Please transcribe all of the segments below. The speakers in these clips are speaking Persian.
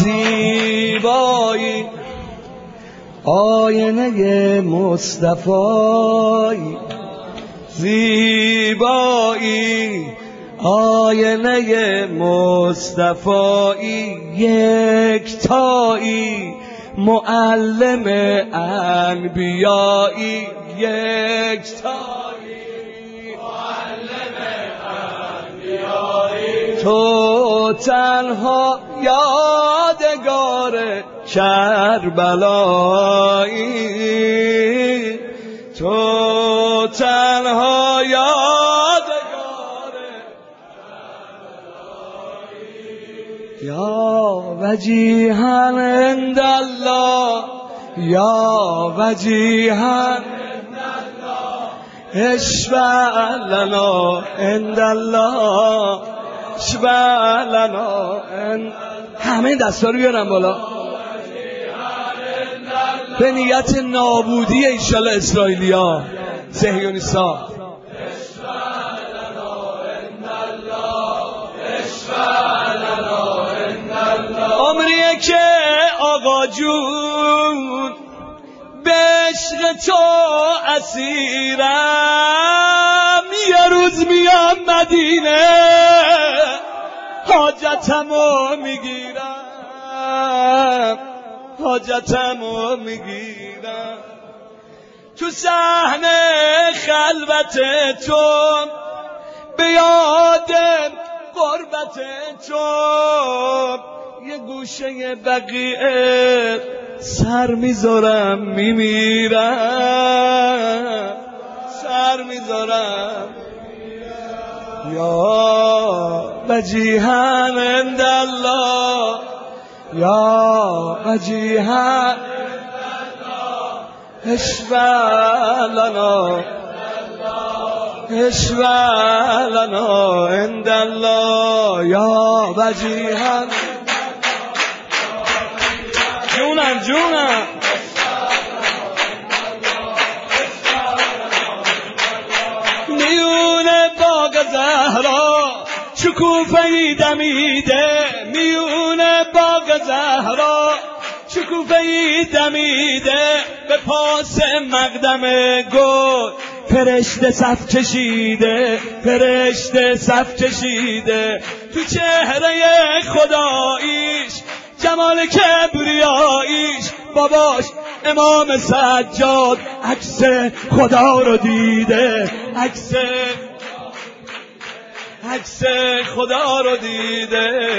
زیبایی آینه مصطفی، زیبایی آینه مصطفی، یکتایی معلم انبیایی، یکتایی معلم انبیایی، تو تنها یادگار کربلایی، تو تنها یادگار کربلایی، یا وجیها عند الله، یا وجیها عند الله، اشفع لنا عند الله، اشفع لنا عند. همه دستا رو بیارم بالا به نیت نابودی ایشالا اسرائیلیا صهیونیستا. عمریه که آقا جون به عشق تو اسیرم، یه روز میام مدینه حاجتمو میگیرم، حاجتمو میگیرم، تو صحنه خلوت تو به یاد قربت تو، یه گوشه بقیه سر میذارم میمیرم، سر میذارم. یا وجیها عند الله، یا وجیها اشفع لنا، اشفع لنا عند الله، یا وجیها. جونم جونم میون باغ زهرا شکوفه‌ای دمیده، میون باغ زهرا شکوفه‌ای دمیده، به پاس مقدم گل فرشته صف کشیده، فرشته صف کشیده، تو چهره خداییش جمال کبریاییش، باباش امام سجاد عکس خدا رو دیده، عکس خدا رو دیده،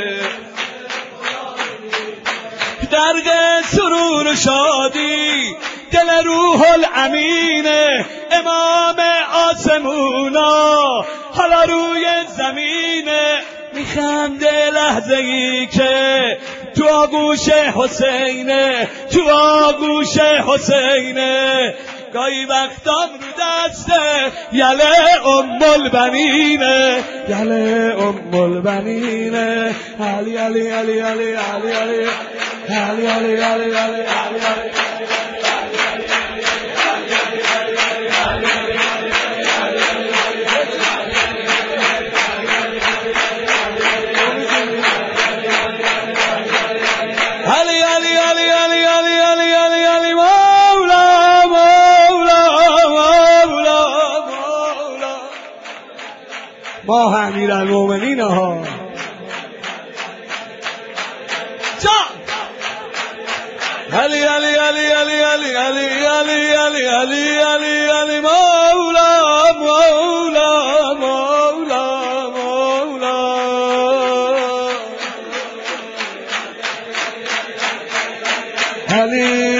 درد سرور و شادی دل روح الامینه، امام آسمونا حالا روی زمینه، میخنده لحظه ای که تو آغوش حسینه، تو آغوش حسینه، گاهی وقتام رو دسته یله ام البنینه، یله ام البنینه، علی علی علی علی علی علی علی علی علی علی علی. ما امیرالمومنین ها علی علی علی علی علی علی علی علی علی علی علی مولا مولا مولا مولا علی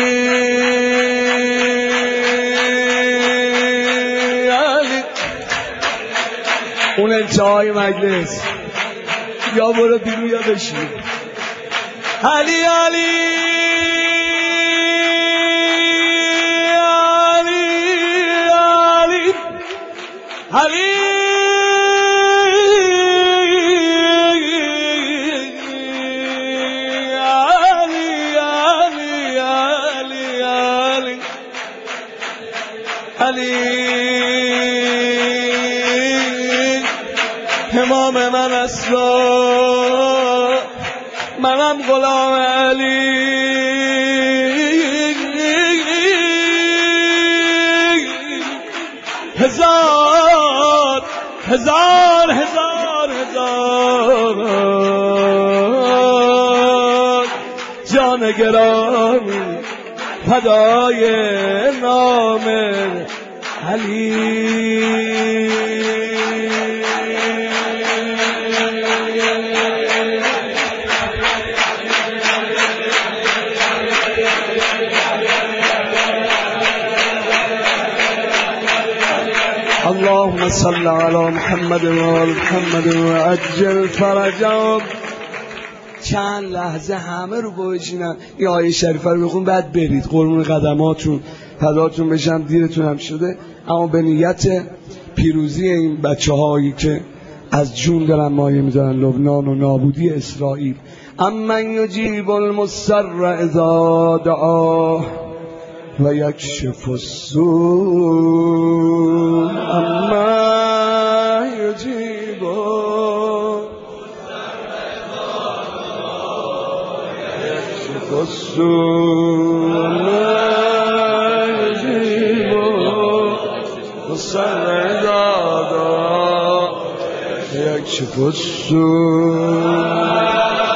اون انتهای مجلس یا برو بیرون یا بشین. علی علی علی امام من است، من منم غلام علی هزار هزار هزار هزار جان گرامی فدای نام علی. اللهم صل على محمد و آل محمد و عجل فرجهم. چند لحظه همه رو باشینن این آیه شریفه رو بخون بعد برید قربون قدماتون فداتون بشم دیرتون هم شده، اما به نیت پیروزی این بچه هایی که از جون دارن مایه میذارن لبنان و نابودی اسرائیل. امن یجیب المضطر اذا دعاه و یکشف السوء. اما یجیب یکشف السوء. اما یجیب المضطر اذا دعاه و یکشف السوء.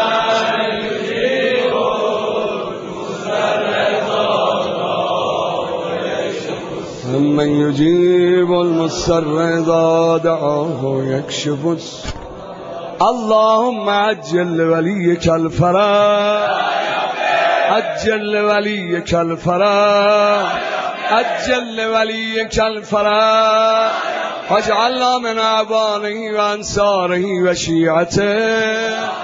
من يجيب المضطر إذا دعاه ويكشف السوء. اللهم عجل لوليك الفرج، عجل لوليك الفرج، عجل لوليك الفرج، واجعلنا من أعوانه وأنصاره وشيعته.